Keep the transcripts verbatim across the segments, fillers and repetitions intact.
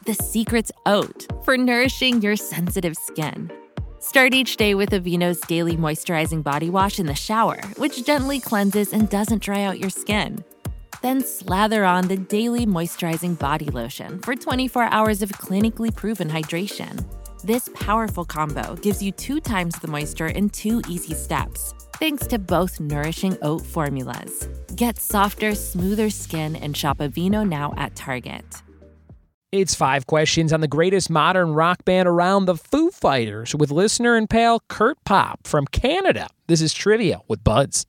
The secret's oat for nourishing your sensitive skin. Start each day with Aveeno's Daily Moisturizing Body Wash in the shower, which gently cleanses and doesn't dry out your skin. Then slather on the Daily Moisturizing Body Lotion for twenty-four hours of clinically proven hydration. This powerful combo gives you two times the moisture in two easy steps, thanks to both nourishing oat formulas. Get softer, smoother skin and shop Aveeno now at Target. It's five questions on the greatest modern rock band around, the Foo Fighters, with listener and pal Kurt Pop from Canada. This is Trivia with Buds.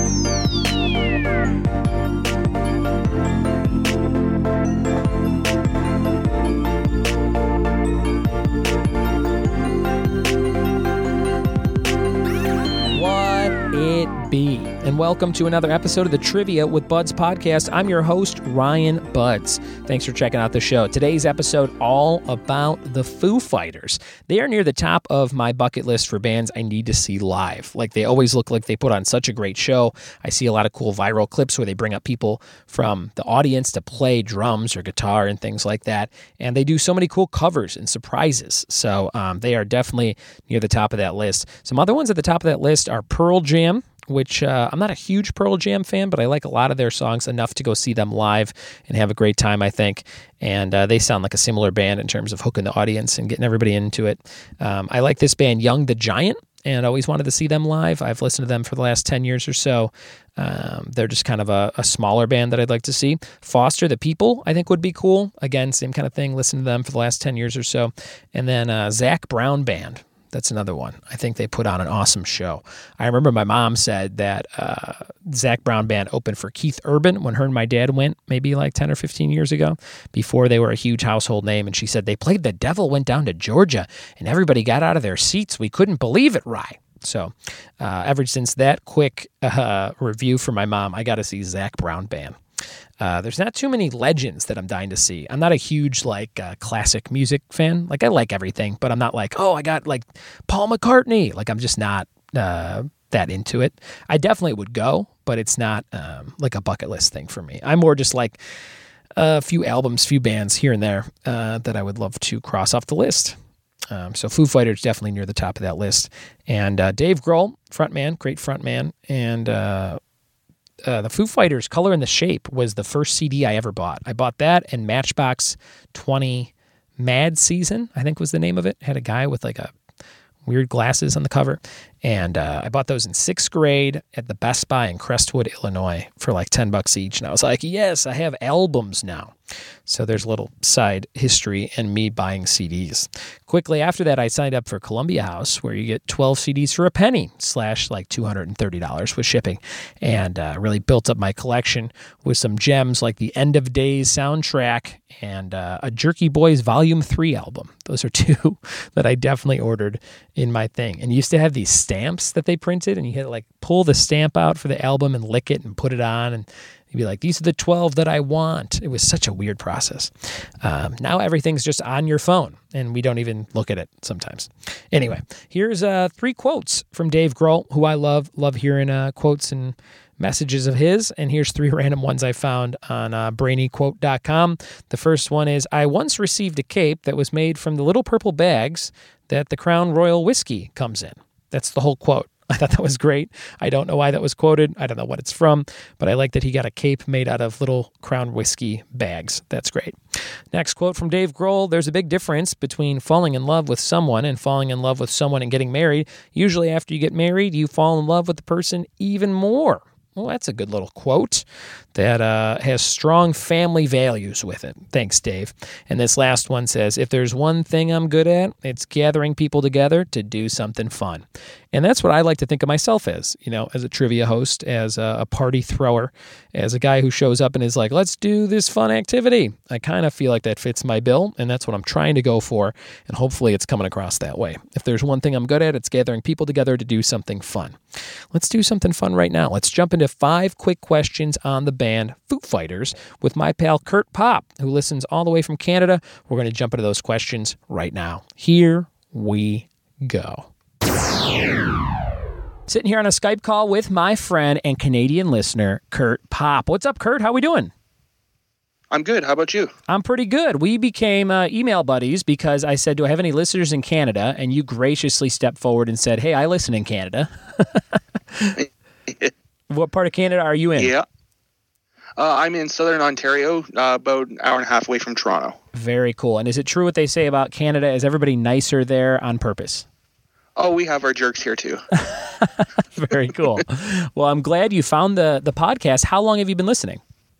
What it be? And welcome to another episode of the Trivia with Buds podcast. I'm your host, Ryan Buds. Thanks for checking out the show. Today's episode all about the Foo Fighters. They are near the top of my bucket list for bands I need to see live. Like, they always look like they put on such a great show. I see a lot of cool viral clips where they bring up people from the audience to play drums or guitar and things like that. And they do so many cool covers and surprises. So um, they are definitely near the top of that list. Some other ones at the top of that list are Pearl Jam, which uh, I'm not a huge Pearl Jam fan, but I like a lot of their songs enough to go see them live and have a great time, I think. And uh, they sound like a similar band in terms of hooking the audience and getting everybody into it. Um, I like this band, Young the Giant, and always wanted to see them live. I've listened to them for the last ten years or so. Um, they're just kind of a, a smaller band that I'd like to see. Foster the People, I think, would be cool. Again, same kind of thing. Listened to them for the last ten years or so. And then uh, Zac Brown Band. That's another one. I think they put on an awesome show. I remember my mom said that uh, Zac Brown Band opened for Keith Urban when her and my dad went maybe like ten or fifteen years ago, before they were a huge household name. And she said, they played The Devil Went Down to Georgia, and everybody got out of their seats. We couldn't believe it, Rye. So uh, ever since that quick uh, review from my mom, I got to see Zac Brown Band. Uh, there's not too many legends that I'm dying to see. I'm not a huge, like, uh, classic music fan. Like, I like everything, but I'm not like, oh, I got, like, Paul McCartney. Like, I'm just not uh, that into it. I definitely would go, but it's not, um, like, a bucket list thing for me. I'm more just, like, a few albums, few bands here and there uh, that I would love to cross off the list. Um, so Foo Fighters definitely near the top of that list. And uh, Dave Grohl, frontman, great frontman, and uh Uh, the Foo Fighters, Color and the Shape, was the first C D I ever bought. I bought that, and Matchbox twenty Mad Season, I think was the name of it. It had a guy with like a weird glasses on the cover. And uh, I bought those in sixth grade at the Best Buy in Crestwood, Illinois for like ten bucks each. And I was like, yes, I have albums now. So there's a little side history and me buying C Ds. Quickly after that, I signed up for Columbia House, where you get twelve C Ds for a penny, slash like two hundred thirty dollars with shipping. And uh, really built up my collection with some gems like the End of Days soundtrack and uh, a Jerky Boys Volume three album. Those are two that I definitely ordered in my thing. And you used to have these stamps that they printed, and you had to like pull the stamp out for the album and lick it and put it on, and you'd be like, these are the twelve that I want. It was such a weird process. Um, now everything's just on your phone, and we don't even look at it sometimes. Anyway, here's uh, three quotes from Dave Grohl, who I love, love hearing uh, quotes and messages of his. And here's three random ones I found on uh, brainy quote dot com. The first one is, I once received a cape that was made from the little purple bags that the Crown Royal whiskey comes in. That's the whole quote. I thought that was great. I don't know why that was quoted. I don't know what it's from, but I like that he got a cape made out of little Crown whiskey bags. That's great. Next quote from Dave Grohl. There's a big difference between falling in love with someone and falling in love with someone and getting married. Usually after you get married, you fall in love with the person even more. Well, that's a good little quote that uh, has strong family values with it. Thanks, Dave. And this last one says, if there's one thing I'm good at, it's gathering people together to do something fun. And that's what I like to think of myself as, you know, as a trivia host, as a, a party thrower, as a guy who shows up and is like, let's do this fun activity. I kind of feel like that fits my bill, and that's what I'm trying to go for, and hopefully it's coming across that way. If there's one thing I'm good at, it's gathering people together to do something fun. Let's do something fun right now. Let's jump into five quick questions on the band Foo Fighters with my pal Kurt Pop, who listens all the way from Canada. We're going to jump into those questions right now. Here we go. Sitting here on a Skype call with my friend and Canadian listener, Kurt Pop. What's up, Kurt? How we doing? I'm good. How about you? I'm pretty good. We became uh, email buddies because I said, do I have any listeners in Canada? And you graciously stepped forward and said, hey, I listen in Canada. What part of Canada are you in? Yeah. Uh, I'm in southern Ontario, uh, about an hour and a half away from Toronto. Very cool. And is it true what they say about Canada? Is everybody nicer there on purpose? Oh, we have our jerks here too. Very cool. Well, I'm glad you found the, the podcast. How long have you been listening?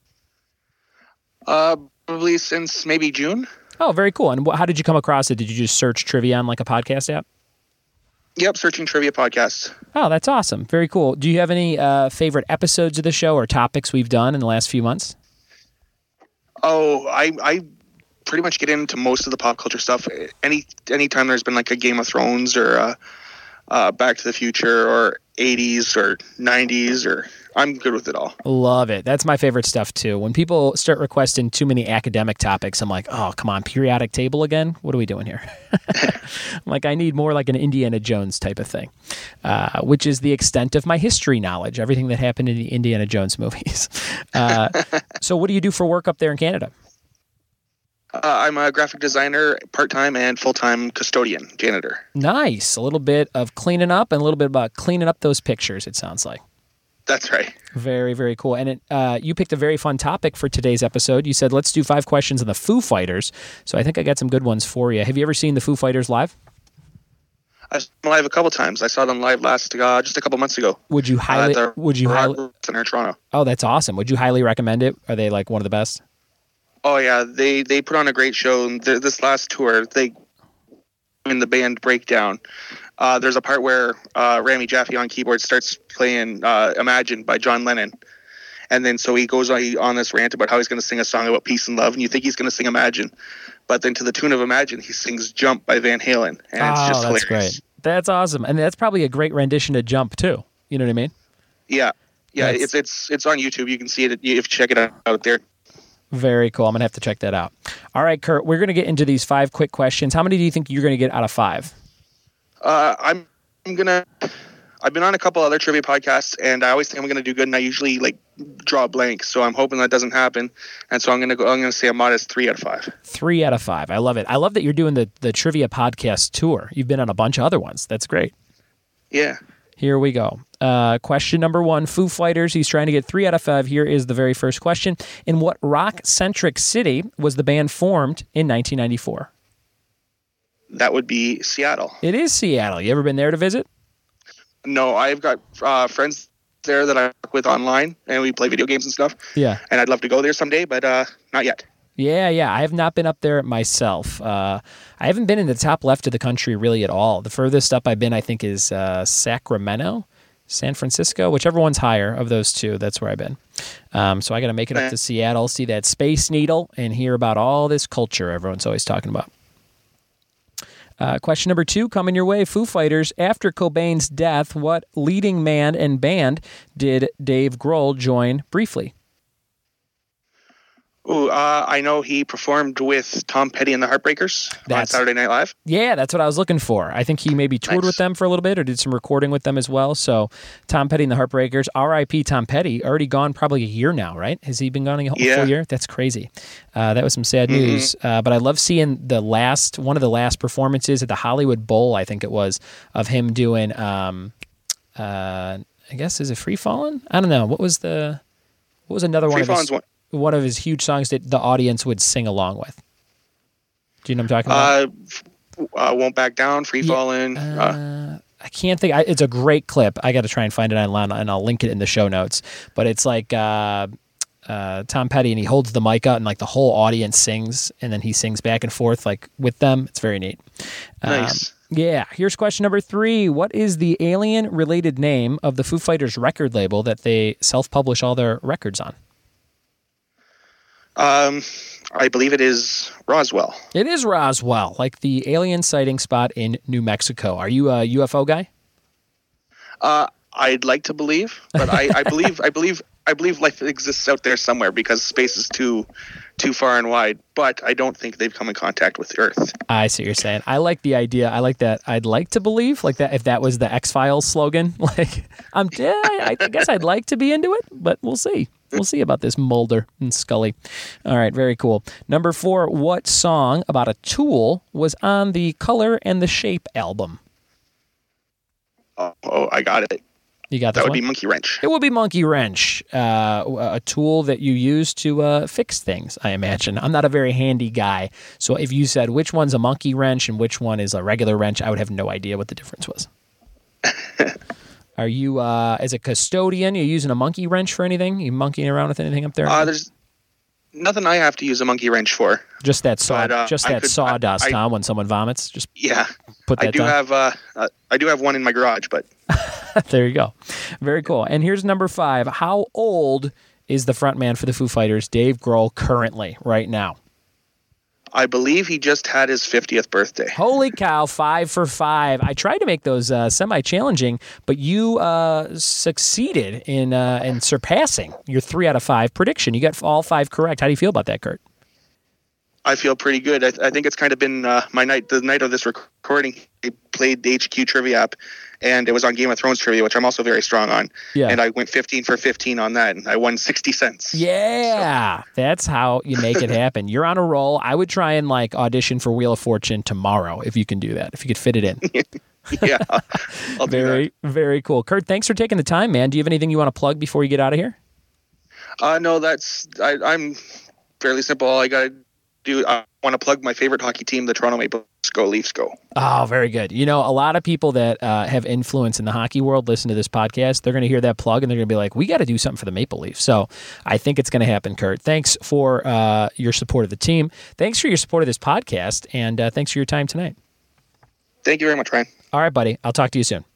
Uh, probably since maybe June. Oh, very cool. And wh- how did you come across it? Did you just search trivia on like a podcast app? Yep, searching trivia podcasts. Oh, that's awesome. Very cool. Do you have any uh, favorite episodes of the show or topics we've done in the last few months? Oh, I I pretty much get into most of the pop culture stuff. Any anytime there's been like a Game of Thrones or uh, uh, Back to the Future or eighties or nineties, or I'm good with it all. Love it. That's my favorite stuff too. When people start requesting too many academic topics, I'm like, oh, come on, periodic table again? What are we doing here? I'm like, I need more like an Indiana Jones type of thing, uh, which is the extent of my history knowledge, everything that happened in the Indiana Jones movies. Uh, so what do you do for work up there in Canada? Uh, I'm a graphic designer, part-time and full-time custodian, janitor. Nice. A little bit of cleaning up and a little bit about cleaning up those pictures, it sounds like. That's right. Very, very cool. And it, uh, you picked a very fun topic for today's episode. You said, let's do five questions on the Foo Fighters. So I think I got some good ones for you. Have you ever seen the Foo Fighters live? I saw them live a couple times. I saw them live last, uh, just a couple months ago. Would you highly, uh, would you highly, Center in Toronto. Oh, that's awesome. Would you highly recommend it? Are they like one of the best? Oh yeah, they they put on a great show. This last tour, they in the band breakdown. Uh, there's a part where uh, Rami Jaffe on keyboard starts playing uh, "Imagine" by John Lennon, and then so he goes on, on this rant about how he's going to sing a song about peace and love, and you think he's going to sing "Imagine," but then to the tune of "Imagine," he sings "Jump" by Van Halen, and oh, it's just that's hilarious. Great. That's awesome, and that's probably a great rendition to "Jump" too. You know what I mean? Yeah, yeah. That's... It's it's it's on YouTube. You can see it if you check it out, out there. Very cool. I'm going to have to check that out. All right, Kurt, we're going to get into these five quick questions. How many do you think you're going to get out of five? Uh, I'm, I'm going to, I've been on a couple other trivia podcasts, and I always think I'm going to do good, and I usually like draw a blank, so I'm hoping that doesn't happen. And so I'm going to go, I'm going to say a modest three out of five. Three out of five. I love it. I love that you're doing the, the trivia podcast tour. You've been on a bunch of other ones. That's great. Yeah. Here we go. Uh, question number one, Foo Fighters. He's trying to get three out of five. Here is the very first question. In what rock-centric city was the band formed in nineteen ninety-four? That would be Seattle. It is Seattle. You ever been there to visit? No, I've got uh, friends there that I work with online, and we play video games and stuff. Yeah. And I'd love to go there someday, but uh, not yet. Yeah, yeah. I have not been up there myself. Uh, I haven't been in the top left of the country really at all. The furthest up I've been, I think, is uh, Sacramento, San Francisco, whichever one's higher of those two. That's where I've been. Um, so I got to make it up to Seattle, see that Space Needle, and hear about all this culture everyone's always talking about. Uh, question number two, coming your way. Foo Fighters. After Cobain's death, what leading man and band did Dave Grohl join briefly? Ooh, uh, I know he performed with Tom Petty and the Heartbreakers That's, on Saturday Night Live. Yeah, that's what I was looking for. I think he maybe toured nice. with them for a little bit or did some recording with them as well. So Tom Petty and the Heartbreakers, R I P Tom Petty, already gone probably a year now, right? Has he been gone a whole yeah. full year? That's crazy. Uh, that was some sad mm-hmm. news. Uh, but I love seeing the last, one of the last performances at the Hollywood Bowl, I think it was, of him doing, um, uh, I guess, is it Free Fallin'? I don't know. What was the, what was another Free one of his... one. one of his huge songs that the audience would sing along with. Do you know what I'm talking about? Uh, uh, Won't Back Down, Free yeah, Fallin'. Uh, Uh, I can't think. I, it's a great clip. I got to try and find it online, and I'll link it in the show notes. But it's like uh, uh, Tom Petty, and he holds the mic out, and like the whole audience sings, and then he sings back and forth like with them. It's very neat. nice. Um, yeah. Here's question number three. What is the alien-related name of the Foo Fighters record label that they self-publish all their records on? Um, I believe it is Roswell. It is Roswell, like the alien sighting spot in New Mexico. Are you a U F O guy? Uh, I'd like to believe, but I, I believe, I believe, I believe life exists out there somewhere because space is too, too far and wide. But I don't think they've come in contact with Earth. I see what you're saying. I like the idea. I like that. I'd like to believe, like that. If that was the X-Files slogan, like I'm, yeah, I guess I'd like to be into it, but we'll see. We'll see about this Mulder and Scully. All right, very cool. Number four, what song about a tool was on the Color and the Shape album? Oh, oh I got it. You got this That would one? be Monkey Wrench. It would be Monkey Wrench, uh, a tool that you use to uh, fix things, I imagine. I'm not a very handy guy, so if you said which one's a monkey wrench and which one is a regular wrench, I would have no idea what the difference was. Are you, uh, as a custodian, you using a monkey wrench for anything? You monkeying around with anything up there? Uh, there's nothing I have to use a monkey wrench for. Just that saw, but, uh, just I that could- sawdust, I- I- huh? When someone vomits, just Yeah, put that I do down. have. Uh, uh, I do have one in my garage, but There you go. Very cool. And here's number five. How old is the frontman for the Foo Fighters, Dave Grohl, currently, right now? I believe he just had his fiftieth birthday. Holy cow, five for five. I tried to make those uh, semi-challenging, but you uh, succeeded in uh, in surpassing your three out of five prediction. You got all five correct. How do you feel about that, Kurt? I feel pretty good. I, I think it's kind of been uh, my night. The night of this recording, I played the H Q Trivia app, and it was on Game of Thrones trivia, which I'm also very strong on. Yeah. And I went fifteen for fifteen on that, and I won sixty cents. Yeah, that's how you make it happen. You're on a roll. I would try and like audition for Wheel of Fortune tomorrow if you can do that, if you could fit it in. Yeah, I'll, I'll do Very, very cool. Kurt, thanks for taking the time, man. Do you have anything you want to plug before you get out of here? that. Uh, no, that's I, I'm fairly simple. All I got to do, I want to plug my favorite hockey team, the Toronto Maple Leafs. Go Leafs, go. Oh, very good. You know, a lot of people that uh, have influence in the hockey world listen to this podcast. They're going to hear that plug and they're going to be like, we got to do something for the Maple Leafs. So I think it's going to happen, Kurt. Thanks for uh, your support of the team. Thanks for your support of this podcast. And uh, thanks for your time tonight. Thank you very much, Ryan. All right, buddy. I'll talk to you soon.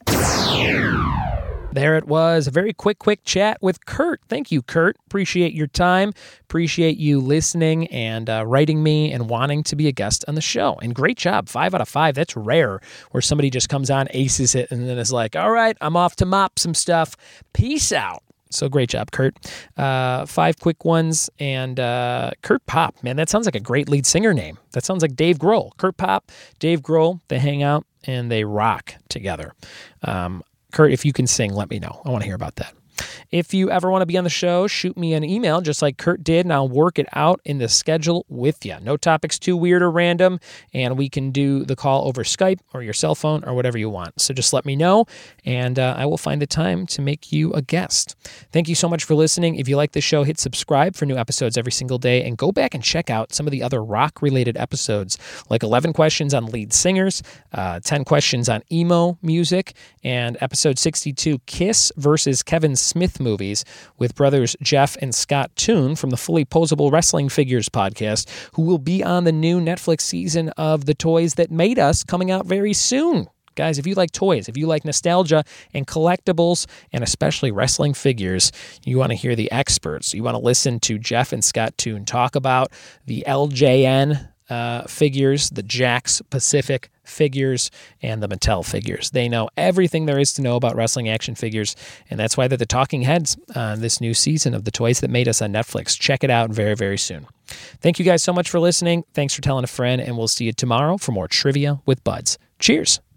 There it was. A very quick, quick chat with Kurt. Thank you, Kurt. Appreciate your time. Appreciate you listening and uh, writing me and wanting to be a guest on the show. And great job. Five out of five. That's rare where somebody just comes on, aces it, and then is like, all right, I'm off to mop some stuff. Peace out. So great job, Kurt. Uh, five quick ones. And uh, Kurt Pop, man, that sounds like a great lead singer name. That sounds like Dave Grohl. Kurt Pop, Dave Grohl, they hang out and they rock together. Um, Kurt, if you can sing, let me know. I want to hear about that. If you ever want to be on the show, shoot me an email just like Kurt did, and I'll work it out in the schedule with you. No topics too weird or random, and we can do the call over Skype or your cell phone or whatever you want. So just let me know, and uh, I will find the time to make you a guest. Thank you so much for listening. If you like the show, hit subscribe for new episodes every single day, and go back and check out some of the other rock-related episodes, like eleven questions on lead singers, uh, ten questions on emo music, and episode sixty-two, Kiss versus Kevin Smith movies with brothers Jeff and Scott Toon from the Fully Posable Wrestling Figures podcast, who will be on the new Netflix season of The Toys That Made Us coming out very soon. Guys, if you like toys, if you like nostalgia and collectibles, and especially wrestling figures, you want to hear the experts. You want to listen to Jeff and Scott Toon talk about the L J N uh, figures, the Jakks Pacific figures, and the Mattel figures. They know everything there is to know about wrestling action figures, and that's why they're the talking heads on this new season of The Toys That Made Us on Netflix. Check it out very, very soon. Thank you guys so much for listening. Thanks for telling a friend, and we'll see you tomorrow for more Trivia with Buds. Cheers.